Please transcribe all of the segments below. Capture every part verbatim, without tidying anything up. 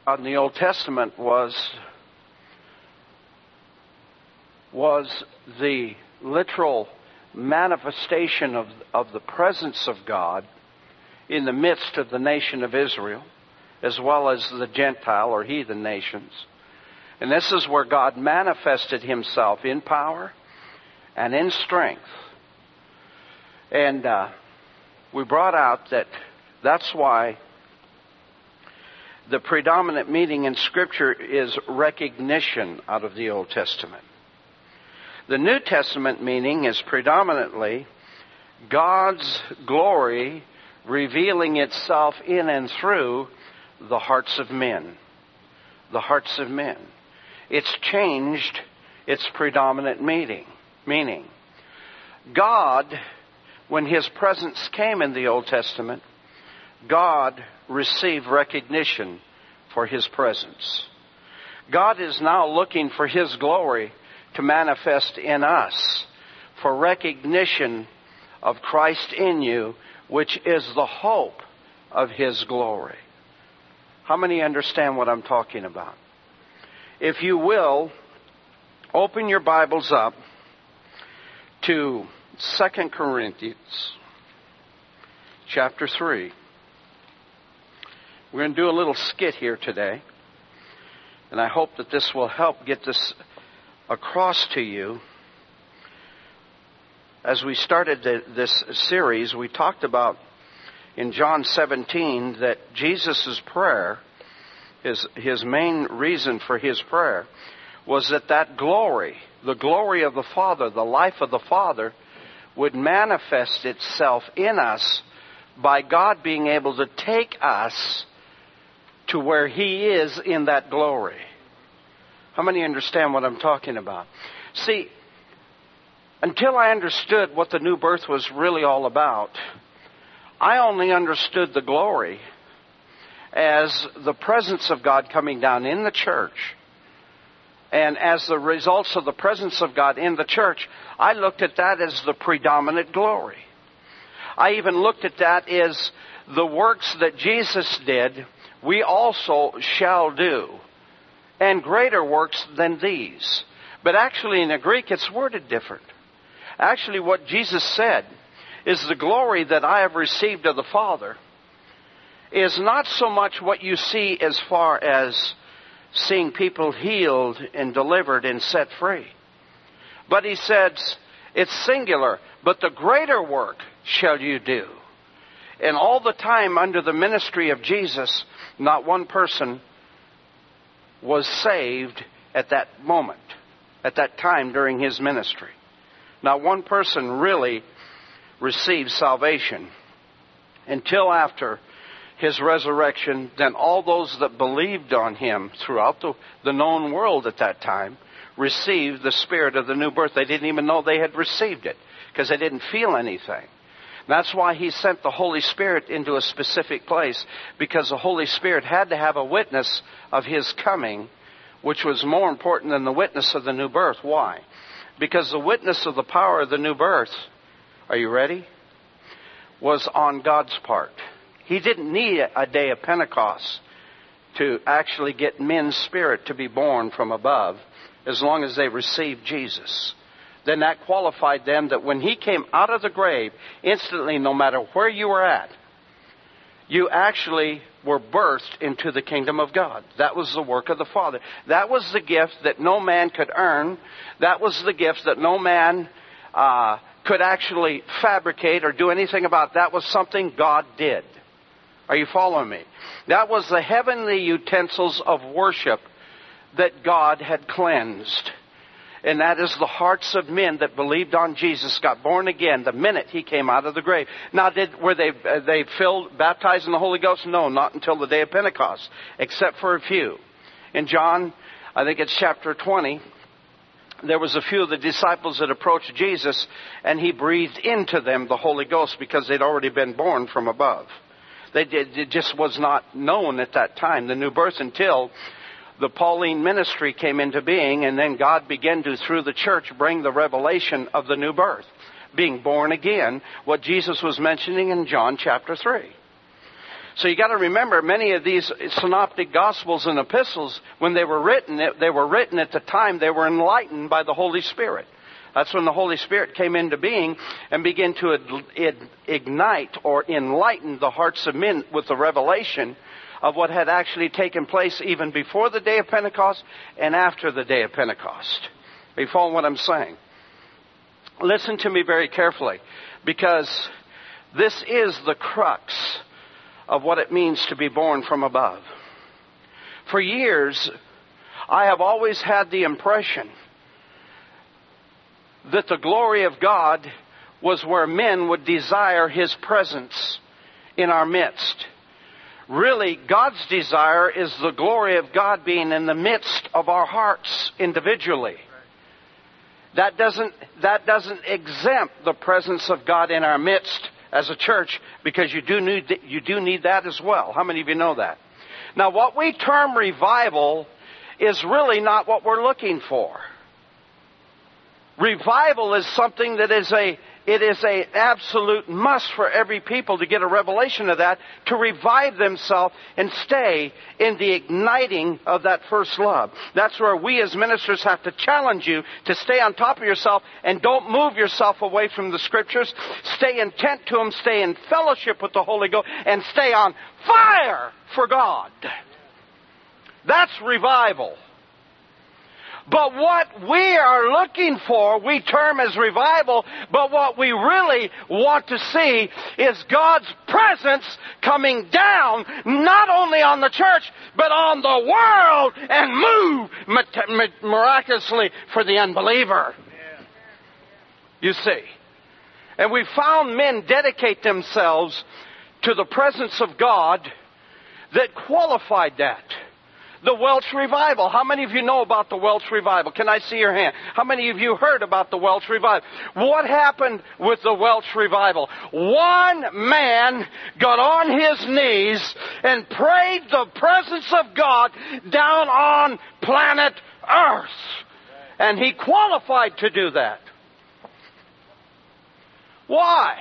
in the Old Testament was was the literal manifestation of, of the presence of God in the midst of the nation of Israel, as well as the Gentile or heathen nations. And this is where God manifested himself in power and in strength. And uh, we brought out that that's why the predominant meaning in Scripture is recognition out of the Old Testament. The New Testament meaning is predominantly God's glory revealing itself in and through the hearts of men. The hearts of men. It's changed its predominant meaning. Meaning, God, when His presence came in the Old Testament, God received recognition for His presence. God is now looking for His glory to manifest in us, for recognition of Christ in you, which is the hope of His glory. How many understand what I'm talking about? If you will, open your Bibles up to Second Corinthians chapter three. We're going to do a little skit here today, and I hope that this will help get this across to you. As we started the, this series, we talked about in John seventeen that Jesus' prayer, his, his main reason for his prayer, was that that glory, the glory of the Father, the life of the Father, would manifest itself in us by God being able to take us to where He is in that glory. How many understand what I'm talking about? See, until I understood what the new birth was really all about, I only understood the glory as the presence of God coming down in the church. And as the results of the presence of God in the church, I looked at that as the predominant glory. I even looked at that as the works that Jesus did, we also shall do, and greater works than these. But actually in the Greek it's worded different. Actually what Jesus said is the glory that I have received of the Father is not so much what you see as far as seeing people healed and delivered and set free. But He says it's singular, but the greater work shall you do. And all the time under the ministry of Jesus, not one person was saved at that moment, at that time during His ministry. Not one person really received salvation until after His resurrection. Then all those that believed on Him throughout the, the known world at that time received the Spirit of the new birth. They didn't even know they had received it because they didn't feel anything. That's why He sent the Holy Spirit into a specific place, because the Holy Spirit had to have a witness of His coming, which was more important than the witness of the new birth. Why? Because the witness of the power of the new birth, are you ready, was on God's part. He didn't need a day of Pentecost to actually get men's spirit to be born from above, as long as they received Jesus. Then that qualified them that when He came out of the grave, instantly, no matter where you were at, you actually were birthed into the kingdom of God. That was the work of the Father. That was the gift that no man could earn. That was the gift that no man uh, could actually fabricate or do anything about. That was something God did. Are you following me? That was the heavenly utensils of worship that God had cleansed. And that is the hearts of men that believed on Jesus, got born again the minute He came out of the grave. Now, did were they uh, they filled, baptized in the Holy Ghost? No, not until the day of Pentecost, except for a few. In John, I think it's chapter twenty, there was a few of the disciples that approached Jesus, and He breathed into them the Holy Ghost because they'd already been born from above. They did, it just was not known at that time, the new birth, until the Pauline ministry came into being, and then God began to, through the church, bring the revelation of the new birth, being born again, what Jesus was mentioning in John chapter three. So you got to remember, many of these synoptic gospels and epistles, when they were written, they were written at the time they were enlightened by the Holy Spirit. That's when the Holy Spirit came into being and began to ignite or enlighten the hearts of men with the revelation of what had actually taken place even before the day of Pentecost and after the day of Pentecost. Are you following what I'm saying? Listen to me very carefully, because this is the crux of what it means to be born from above. For years, I have always had the impression that the glory of God was where men would desire His presence in our midst. Really, God's desire is the glory of God being in the midst of our hearts individually. That doesn't, that doesn't exempt the presence of God in our midst as a church, because you do need, you do need that as well. How many of you know that? Now, what we term revival is really not what we're looking for. Revival is something that is a, it is an absolute must for every people to get a revelation of that, to revive themselves and stay in the igniting of that first love. That's where we as ministers have to challenge you to stay on top of yourself and don't move yourself away from the Scriptures. Stay intent to them, stay in fellowship with the Holy Ghost, and stay on fire for God. That's revival. But what we are looking for, we term as revival, but what we really want to see is God's presence coming down, not only on the church, but on the world, and move miraculously for the unbeliever. You see. And we found men dedicate themselves to the presence of God that qualified that. The Welsh Revival. How many of you know about the Welsh Revival? Can I see your hand? How many of you heard about the Welsh Revival? What happened with the Welsh Revival? One man got on his knees and prayed the presence of God down on planet Earth. And he qualified to do that. Why?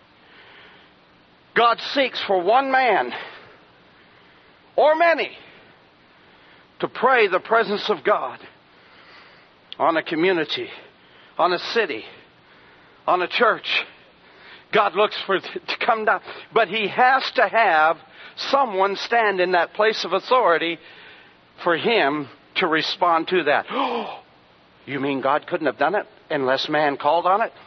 God seeks for one man, or many, to pray the presence of God on a community, on a city, on a church. God looks for it to come down. But He has to have someone stand in that place of authority for Him to respond to that. Oh, you mean God couldn't have done it unless man called on it?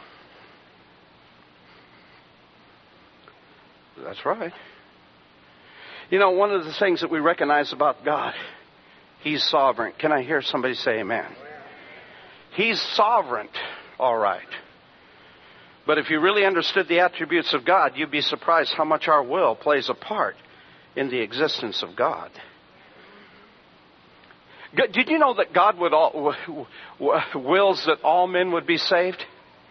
That's right. You know, one of the things that we recognize about God, He's sovereign. Can I hear somebody say amen? He's sovereign, all right. But if you really understood the attributes of God, you'd be surprised how much our will plays a part in the existence of God. Did you know that God would all, wills that all men would be saved?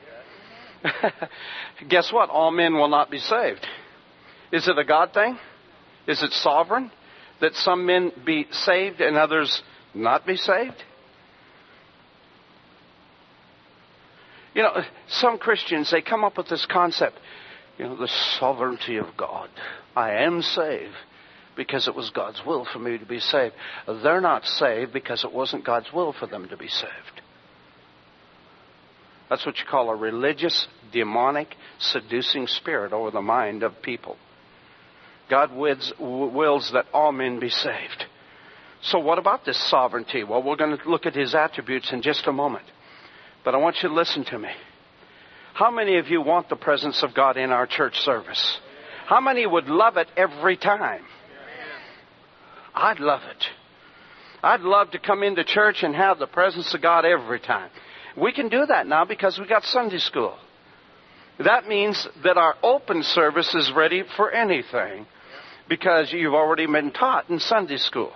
Guess what? All men will not be saved. Is it a God thing? Is it sovereign that some men be saved and others not be saved? You know, some Christians, they come up with this concept, you know, the sovereignty of God. I am saved because it was God's will for me to be saved. They're not saved because it wasn't God's will for them to be saved. That's what you call a religious, demonic, seducing spirit over the mind of people. God wills, wills that all men be saved. So what about this sovereignty? Well, we're going to look at His attributes in just a moment. But I want you to listen to me. How many of you want the presence of God in our church service? How many would love it every time? I'd love it. I'd love to come into church and have the presence of God every time. We can do that now because we got Sunday school. That means that our open service is ready for anything, because you've already been taught in Sunday school.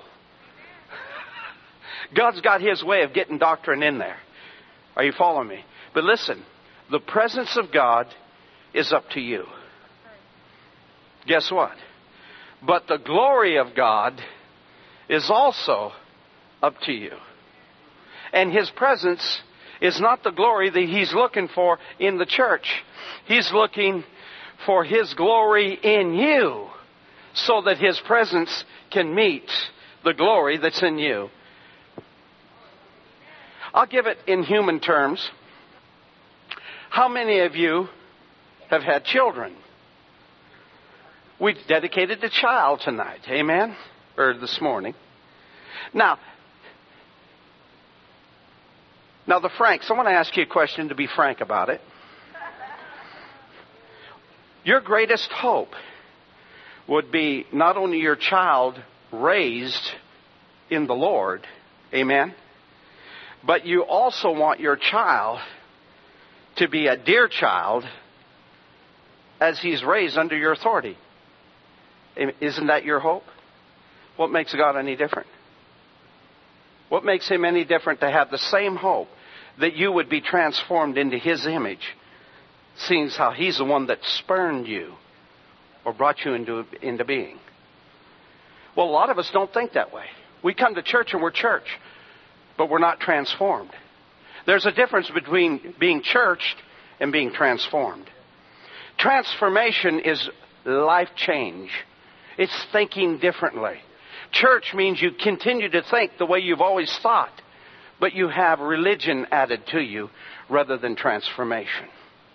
God's got His way of getting doctrine in there. Are you following me? But listen, the presence of God is up to you. Guess what? But the glory of God is also up to you. And His presence is not the glory that He's looking for in the church. He's looking for His glory in you, so that His presence can meet the glory that's in you. I'll give it in human terms. How many of you have had children? We dedicated the child tonight, amen? Or this morning. Now, now the Franks, I want to ask you a question to be frank about it. Your greatest hope would be not only your child raised in the Lord, amen, but you also want your child to be a dear child as he's raised under your authority. Isn't that your hope? What makes God any different? What makes Him any different to have the same hope that you would be transformed into His image, seeing how He's the one that spurned you or brought you into, into being? Well, a lot of us don't think that way. We come to church and we're church, but we're not transformed. There's a difference between being churched and being transformed. Transformation is life change. It's thinking differently. Church means you continue to think the way you've always thought, but you have religion added to you rather than transformation.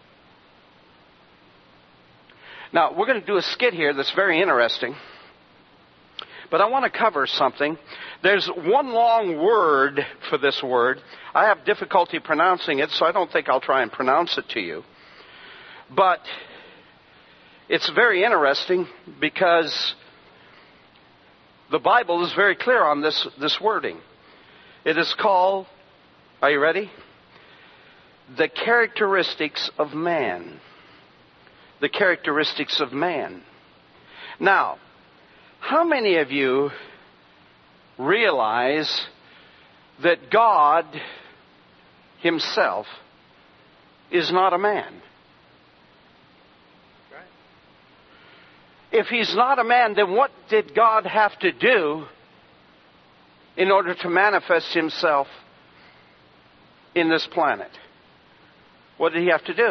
Now, we're going to do a skit here that's very interesting, but I want to cover something. There's one long word for this word. I have difficulty pronouncing it, so I don't think I'll try and pronounce it to you. But it's very interesting because the Bible is very clear on this, this wording. It is called, are you ready? The characteristics of man. The characteristics of man. Now, how many of you realize that God Himself is not a man? If He's not a man, then what did God have to do in order to manifest Himself in this planet? What did He have to do?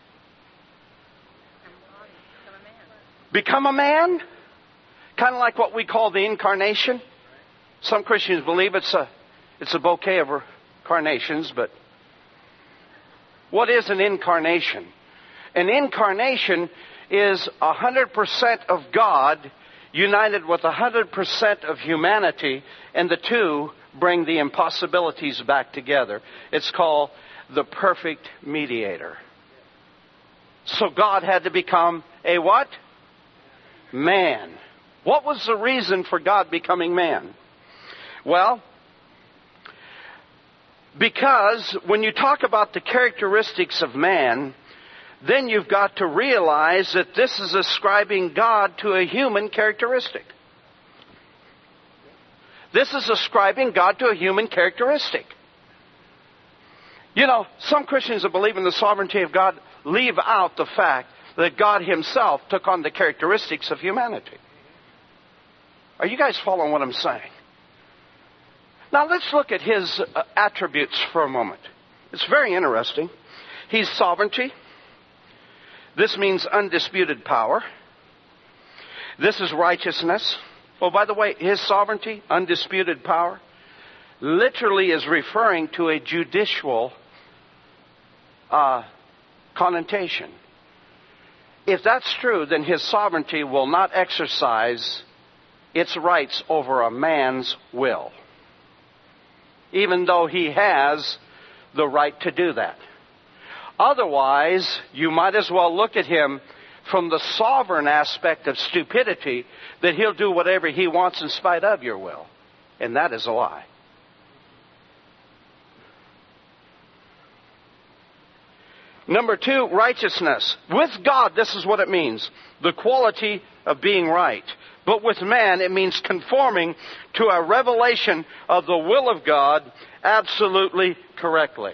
Become a man? Kind of like what we call the incarnation. Some Christians believe it's a, it's a bouquet of carnations, but what is an incarnation? An incarnation is one hundred percent of God united with one hundred percent of humanity, and the two bring the impossibilities back together. It's called the perfect mediator. So God had to become a what? Man. What was the reason for God becoming man? Well, because when you talk about the characteristics of man, then you've got to realize that this is ascribing God to a human characteristic. This is ascribing God to a human characteristic. You know, some Christians that believe in the sovereignty of God leave out the fact that God Himself took on the characteristics of humanity. Are you guys following what I'm saying? Now let's look at His uh, attributes for a moment. It's very interesting. He's sovereignty. This means undisputed power. This is righteousness. Oh, by the way, His sovereignty, undisputed power, literally is referring to a judicial uh, connotation. If that's true, then His sovereignty will not exercise its rights over a man's will, even though He has the right to do that. Otherwise, you might as well look at Him from the sovereign aspect of stupidity, that He'll do whatever He wants in spite of your will. And that is a lie. Number two, righteousness. With God, this is what it means. The quality of being right. But with man, it means conforming to a revelation of the will of God absolutely correctly.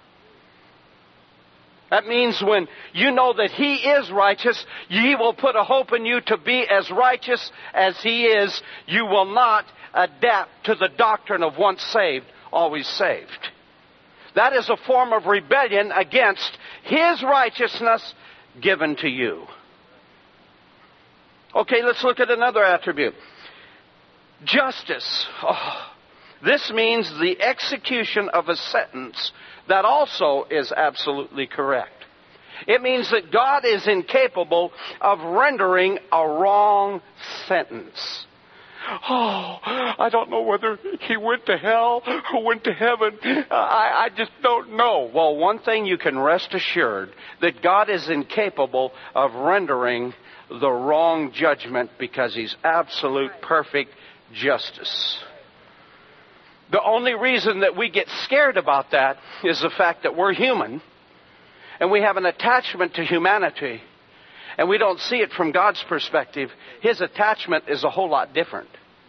That means when you know that He is righteous, He will put a hope in you to be as righteous as He is. You will not adapt to the doctrine of once saved, always saved. That is a form of rebellion against His righteousness given to you. Okay, let's look at another attribute. Justice. Oh, this means the execution of a sentence that also is absolutely correct. It means that God is incapable of rendering a wrong sentence. Oh, I don't know whether he went to hell or went to heaven. I, I just don't know. Well, one thing you can rest assured, that God is incapable of rendering the wrong judgment because He's absolute perfect justice. The only reason that we get scared about that is the fact that we're human and we have an attachment to humanity and we don't see it from God's perspective. His attachment is a whole lot different.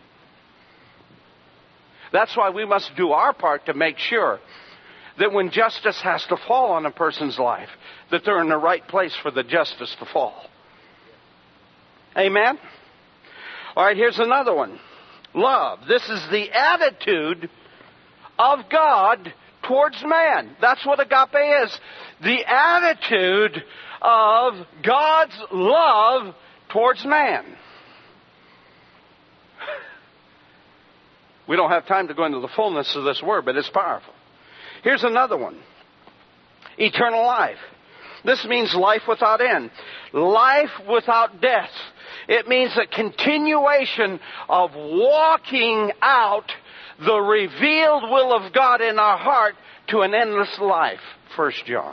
That's why we must do our part to make sure that when justice has to fall on a person's life, that they're in the right place for the justice to fall. Amen? All right, here's another one. Love. This is the attitude of God towards man. That's what agape is. The attitude of God's love towards man. We don't have time to go into the fullness of this word, but it's powerful. Here's another one. Eternal life. This means life without end. Life without death. It means a continuation of walking out the revealed will of God in our heart to an endless life. First John.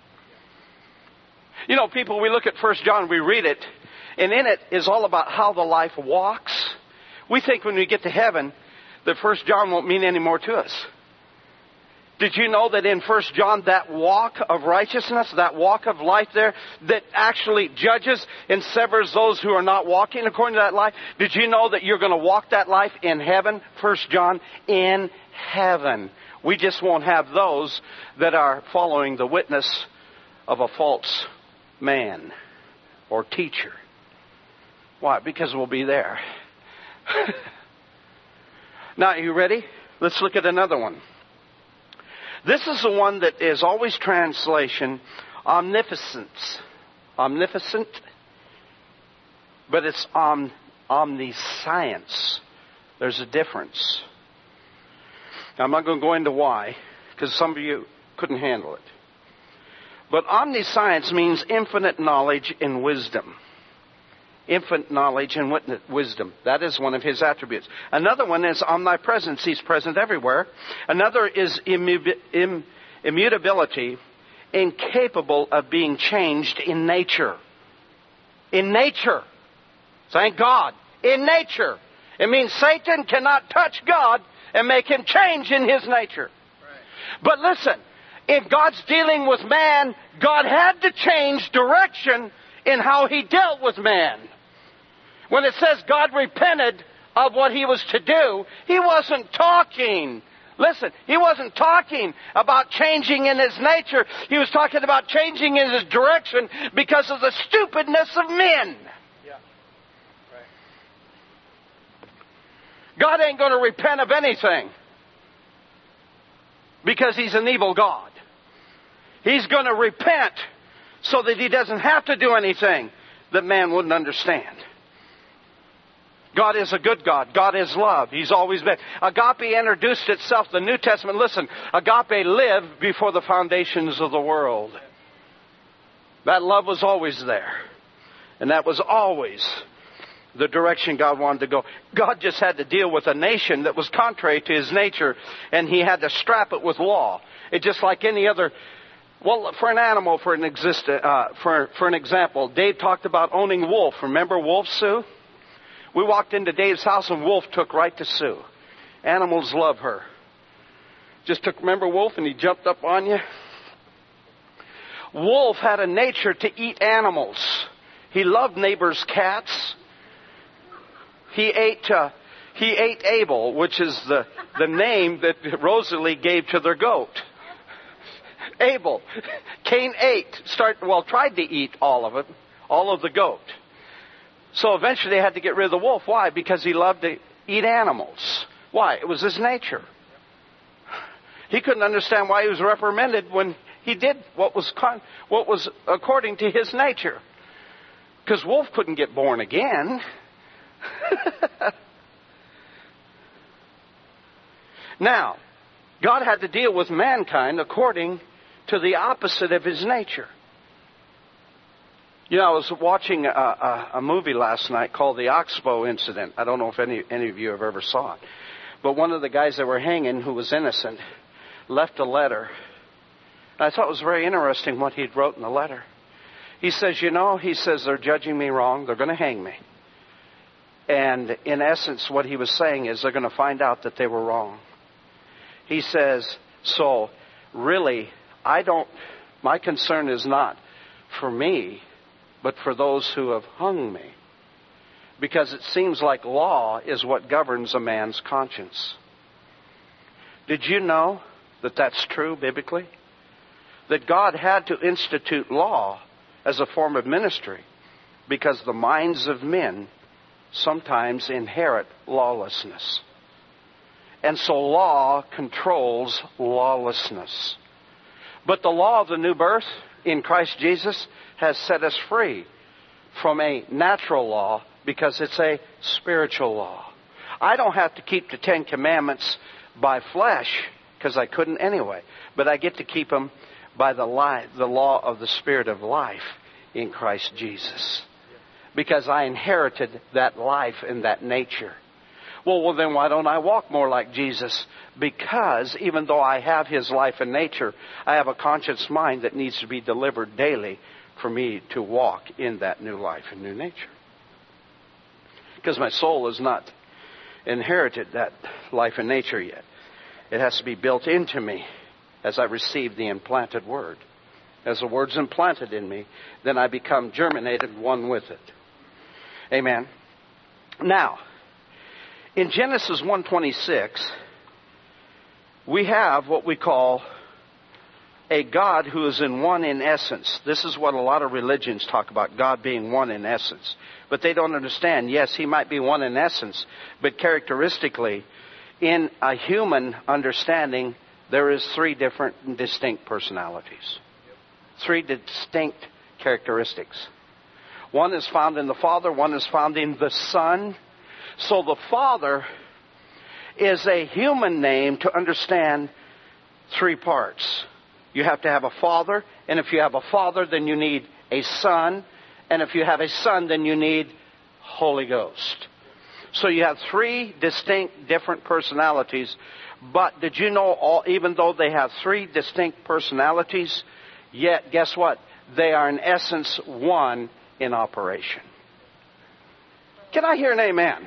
You know, people, we look at First John, we read it, and in it is all about how the life walks. We think when we get to heaven that First John won't mean any more to us. Did you know that in First John, that walk of righteousness, that walk of life there, that actually judges and severs those who are not walking according to that life? Did you know that you're going to walk that life in heaven? First John, in heaven. We just won't have those that are following the witness of a false man or teacher. Why? Because we'll be there. Now, are you ready? Let's look at another one. This is the one that is always translation omnificence. Omnificent. But it's om, omniscience. There's a difference. Now, I'm not going to go into why, because some of you couldn't handle it. But omniscience means infinite knowledge and wisdom. Infinite knowledge and wisdom. That is one of His attributes. Another one is omnipresence. He's present everywhere. Another is immu- immutability, incapable of being changed in nature. In nature. Thank God. In nature. It means Satan cannot touch God and make Him change in His nature. Right. But listen, in God's dealing with man, God had to change direction in how He dealt with man. When it says God repented of what He was to do, He wasn't talking. Listen, He wasn't talking about changing in His nature. He was talking about changing in His direction because of the stupidness of men. Yeah. Right. God ain't going to repent of anything because He's an evil God. He's going to repent so that He doesn't have to do anything that man wouldn't understand. God is a good God. God is love. He's always been. Agape introduced itself in the New Testament. Listen, agape lived before the foundations of the world. That love was always there. And that was always the direction God wanted to go. God just had to deal with a nation that was contrary to His nature, and He had to strap it with law. It's just like any other. Well, for an animal, for an exist, uh, for for an example, Dave talked about owning Wolf. Remember Wolf, Sue? We walked into Dave's house and Wolf took right to Sue. Animals love her. Just took, remember Wolf, and he jumped up on you? Wolf had a nature to eat animals. He loved neighbors' cats. He ate uh, he ate Abel, which is the, the name that Rosalie gave to their goat. Abel. Cain ate, start, well, tried to eat all of it, all of the goat. So eventually they had to get rid of the wolf. Why? Because he loved to eat animals. Why? It was his nature. He couldn't understand why he was reprimanded when he did what was con- what was according to his nature. Because Wolf couldn't get born again. Now, God had to deal with mankind according to the opposite of his nature. You know, I was watching a, a, a movie last night called The Oxbow Incident. I don't know if any, any of you have ever saw it. But one of the guys that were hanging, who was innocent, left a letter. And I thought it was very interesting what he'd wrote in the letter. He says, you know, he says, they're judging me wrong. They're going to hang me. And in essence, what he was saying is they're going to find out that they were wrong. He says, so really, I don't, my concern is not for me, but for those who have hung me. Because it seems like law is what governs a man's conscience. Did you know that that's true biblically? That God had to institute law as a form of ministry because the minds of men sometimes inherit lawlessness. And so law controls lawlessness. But the law of the new birth in Christ Jesus has set us free from a natural law because it's a spiritual law. I don't have to keep the Ten Commandments by flesh because I couldn't anyway. But I get to keep them by the, life, the law of the Spirit of life in Christ Jesus. Because I inherited that life and that nature. Well, well, then why don't I walk more like Jesus? Because even though I have His life and nature, I have a conscious mind that needs to be delivered daily for me to walk in that new life and new nature. Because my soul has not inherited that life and nature yet. It has to be built into me as I receive the implanted Word. As the Word's implanted in me, then I become germinated one with it. Amen. Now, in Genesis one twenty-six, we have what we call a God who is in one in essence. This is what a lot of religions talk about, God being one in essence. But they don't understand, yes, He might be one in essence, but characteristically, in a human understanding, there is three different distinct personalities. Three distinct characteristics. One is found in the Father, one is found in the Son. So the Father is a human name to understand three parts. You have to have a Father, and if you have a Father, then you need a Son, and if you have a Son, then you need Holy Ghost. So you have three distinct different personalities, but did you know, all, even though they have three distinct personalities, yet guess what? They are in essence one in operation. Can I hear an amen?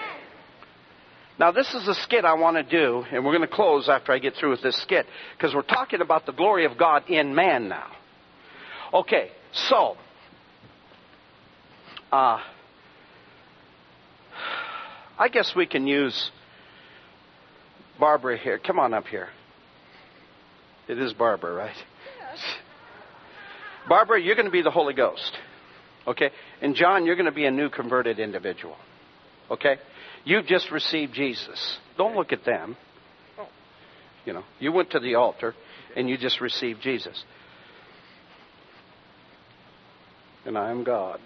Now, this is a skit I want to do, and we're going to close after I get through with this skit, because we're talking about the glory of God in man now. Okay, so, uh, I guess we can use Barbara here. Come on up here. It is Barbara, right? Yes. Barbara, you're going to be the Holy Ghost. Okay? And John, you're going to be a new converted individual. Okay? You've just received Jesus. Don't look at them. You know, you went to the altar and you just received Jesus. And I am God.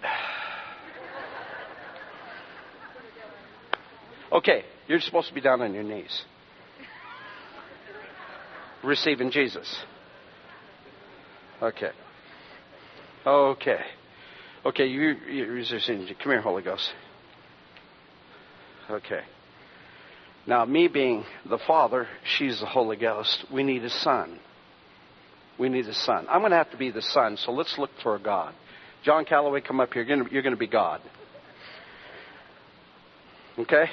Okay, you're supposed to be down on your knees. Receiving Jesus. Okay. Okay. Okay, you, you're receiving. Come here, Holy Ghost. Okay. Now, me being the Father, she's the Holy Ghost. We need a Son. We need a Son. I'm going to have to be the Son, so let's look for a God. John Calloway, come up here. You're going to, you're going to be God. Okay?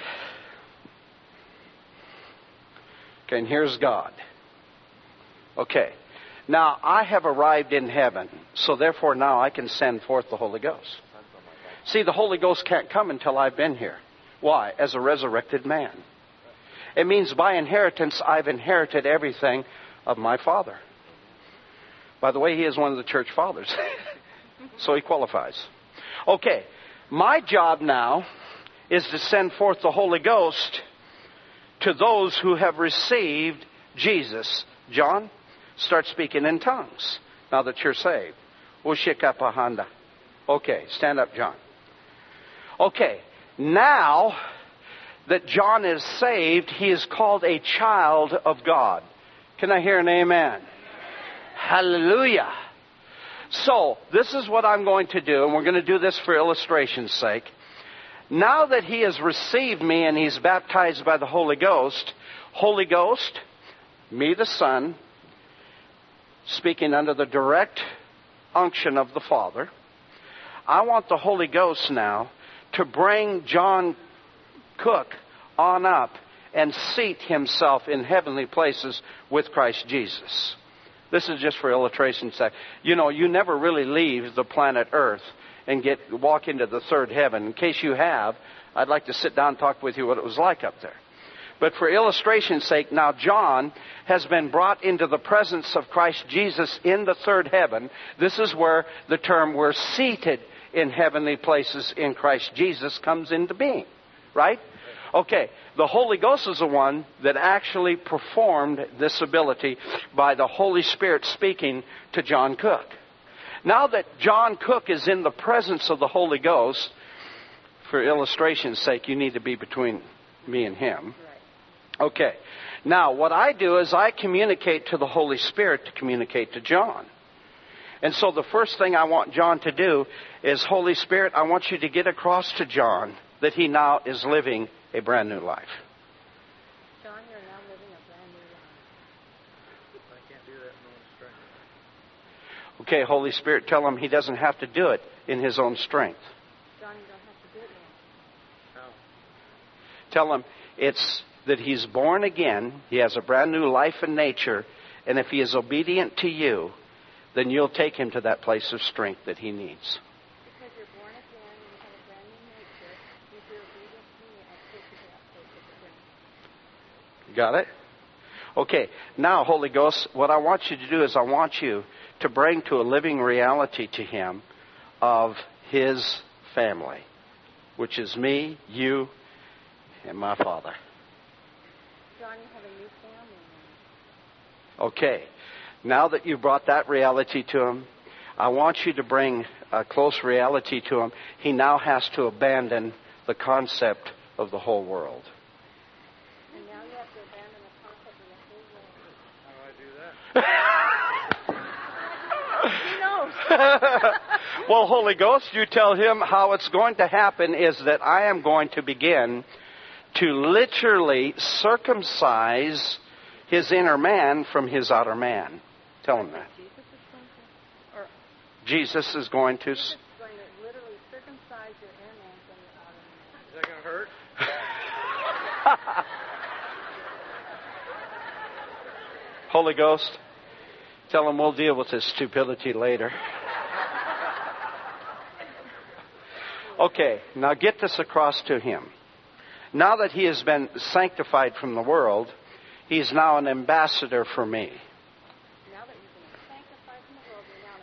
Okay, and here's God. Okay. Now, I have arrived in heaven, so therefore now I can send forth the Holy Ghost. See, the Holy Ghost can't come until I've been here. Why? As a resurrected man. It means by inheritance, I've inherited everything of my Father. By the way, he is one of the church fathers. So he qualifies. Okay, my job now is to send forth the Holy Ghost to those who have received Jesus. John, start speaking in tongues now that you're saved. Ushikapahanda. Okay, stand up, John. Okay, now that John is saved, he is called a child of God. Can I hear an amen? Hallelujah. So, this is what I'm going to do, and we're going to do this for illustration's sake. Now that he has received me and he's baptized by the Holy Ghost, Holy Ghost, me the Son, speaking under the direct unction of the Father, I want the Holy Ghost now to bring John Cook on up and seat himself in heavenly places with Christ Jesus. This is just for illustration's sake. You know, you never really leave the planet Earth and get walk into the third heaven. In case you have, I'd like to sit down and talk with you what it was like up there. But for illustration's sake, now John has been brought into the presence of Christ Jesus in the third heaven. This is where the term "we're seated in heavenly places in Christ Jesus" comes into being. Right? Okay, the Holy Ghost is the one that actually performed this ability by the Holy Spirit speaking to John Cook. Now that John Cook is in the presence of the Holy Ghost, for illustration's sake, you need to be between me and him. Okay, now what I do is I communicate to the Holy Spirit to communicate to John. And so the first thing I want John to do is, Holy Spirit, I want you to get across to John that he now is living a brand new life. John, you're now living a brand new life. I can't do that in my own strength. Okay, Holy Spirit, tell him he doesn't have to do it in his own strength. John, you don't have to do it now. No. Tell him it's that he's born again, he has a brand new life and nature, and if he is obedient to you, then you'll take him to that place of strength that he needs. Because you're born again and you have a brand new nature, if you're obedient to me, I'll take you to that place of strength. Got it? Okay, now, Holy Ghost, what I want you to do is I want you to bring to a living reality to him of his family, which is me, you, and my Father. John, you have a new family now. Okay, now that you brought that reality to him, I want you to bring a close reality to him. He now has to abandon the concept of the whole world. And now you have to abandon the concept of the whole world. How do I do that? He knows. Well, Holy Ghost, you tell him how it's going to happen is that I am going to begin to literally circumcise his inner man from his outer man. Tell him that. Jesus is going to, or Jesus is going to... Jesus is going to literally circumcise your inner man from your outer man. Is that going to hurt? Holy Ghost, tell him we'll deal with this stupidity later. Okay, now get this across to him. Now that he has been sanctified from the world, he's now an ambassador for me. Now that you've been sanctified from the world, you're now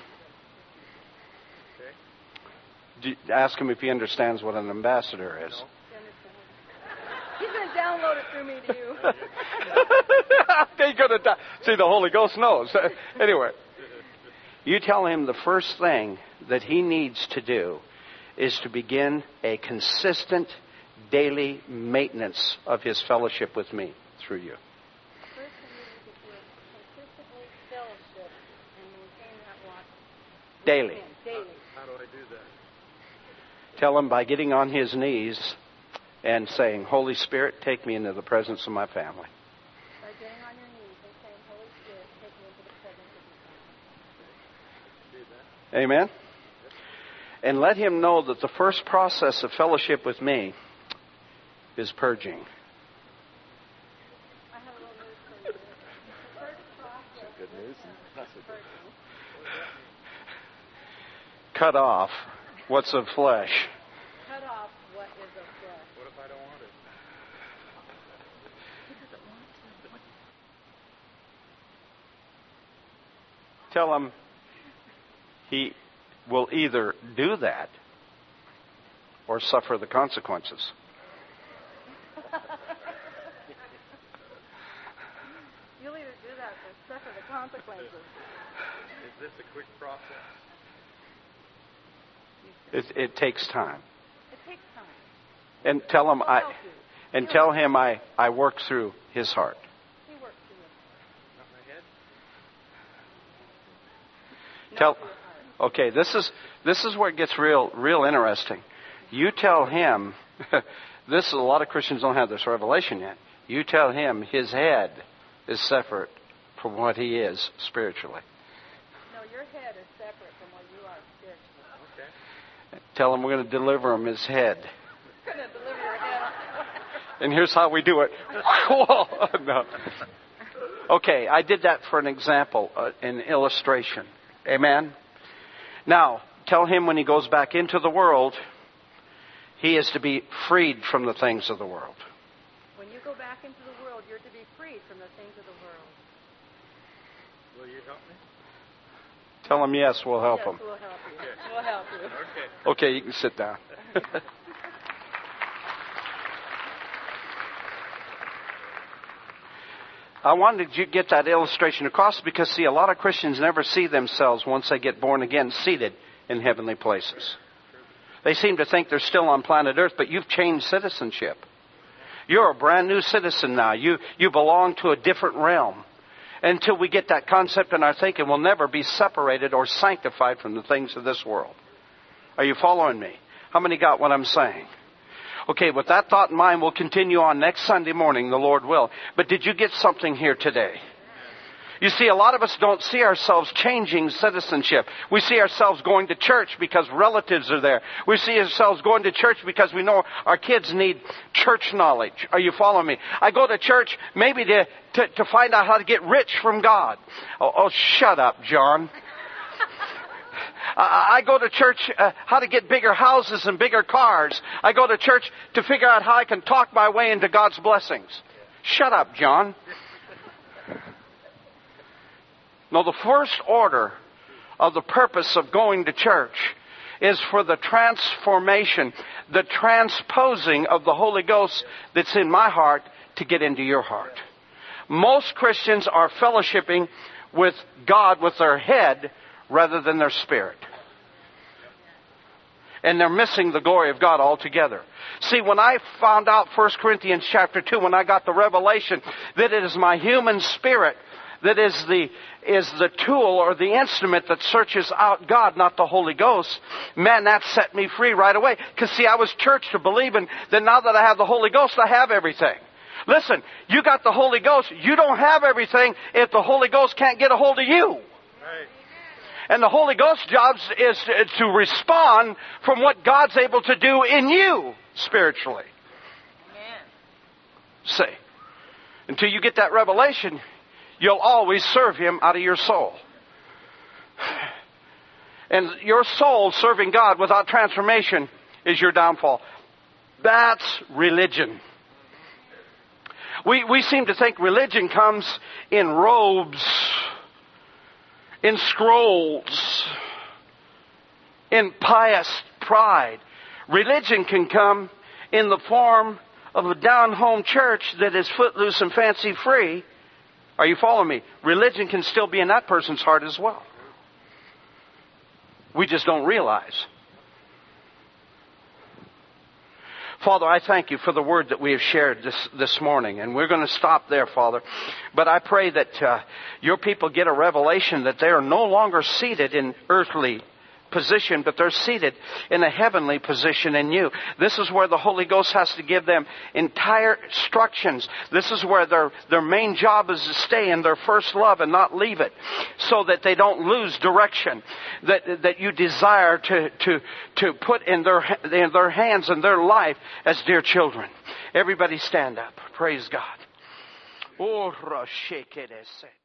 an ambassador. Okay. Do- Ask him if he understands what an ambassador is. No. You understand? He's going to download it through me to you. They're gonna die. See, the Holy Ghost knows. Anyway, you tell him the first thing that he needs to do is to begin a consistent daily maintenance of his fellowship with me through you. First thing you need to do is consistently fellowship and maintain that walk. Daily. Daily. How do I do that? Tell him by getting on his knees and saying, Holy Spirit, take me into the presence of my family. By getting on your knees and saying, Holy Spirit, take me into the presence of your family. Do that. Amen? And let him know that the first process of fellowship with me is purging. I have a little news for you. The first process Good news. That's is a purging. Cut off what's of flesh. Cut off what is of flesh. What if I don't want it? He doesn't want to. Tell him he will either do that or suffer the consequences. You'll either do that or suffer the consequences. Is this a quick process? It, it takes time. It takes time. And tell him He'll I, help you. and tell him I, I work through his heart. He works through your Not my head. heart. Tell, Not through your heart. okay, this is this is where it gets real real interesting. You tell him, this a lot of Christians don't have this revelation yet. You tell him his head is separate from what he is spiritually. No, your head is separate from what you are spiritually. Okay. Tell him we're going to deliver him his head. You're going to deliver your head. And here's how we do it. Whoa, no. Okay, I did that for an example, uh, an illustration. Amen? Now, tell him when he goes back into the world, he is to be freed from the things of the world. When you go back into the world, you're to be freed from the things of the world. Will you help me? Tell him yes, we'll help yes, him. we'll help you. We'll help you. Okay. Okay, you can sit down. I wanted to get that illustration across because, see, a lot of Christians never see themselves, once they get born again, seated in heavenly places. They seem to think they're still on planet Earth, but you've changed citizenship. You're a brand new citizen now. You, you belong to a different realm. Until we get that concept in our thinking, we'll never be separated or sanctified from the things of this world. Are you following me? How many got what I'm saying? Okay, with that thought in mind, we'll continue on next Sunday morning, the Lord will. But did you get something here today? You see, a lot of us don't see ourselves changing citizenship. We see ourselves going to church because relatives are there. We see ourselves going to church because we know our kids need church knowledge. Are you following me? I go to church maybe to, to, to find out how to get rich from God. Oh, oh shut up, John. I go to church uh, how to get bigger houses and bigger cars. I go to church to figure out how I can talk my way into God's blessings. Shut up, John. No, the first order of the purpose of going to church is for the transformation, the transposing of the Holy Ghost that's in my heart to get into your heart. Most Christians are fellowshipping with God with their head rather than their spirit. And they're missing the glory of God altogether. See, when I found out First Corinthians chapter two, when I got the revelation that it is my human spirit that is the is the tool or the instrument that searches out God, not the Holy Ghost, man, that set me free right away. Because, see, I was churched to believing that now that I have the Holy Ghost, I have everything. Listen, you got the Holy Ghost. You don't have everything if the Holy Ghost can't get a hold of you. Right. And the Holy Ghost's job is to, to respond from what God's able to do in you spiritually. Amen. See, until you get that revelation, you'll always serve Him out of your soul. And your soul serving God without transformation is your downfall. That's religion. We, we seem to think religion comes in robes, in scrolls, in pious pride. Religion can come in the form of a down-home church that is footloose and fancy-free. Are you following me? Religion can still be in that person's heart as well. We just don't realize. Father, I thank you for the word that we have shared this, this morning. And we're going to stop there, Father. But I pray that uh, your people get a revelation that they are no longer seated in earthly position, but they're seated in a heavenly position in you. This is where the Holy Ghost has to give them entire instructions. This is where their, their main job is to stay in their first love and not leave it, so that they don't lose direction that, that you desire to, to, to put in their, in their hands and their life as dear children. Everybody stand up. Praise God. Oh,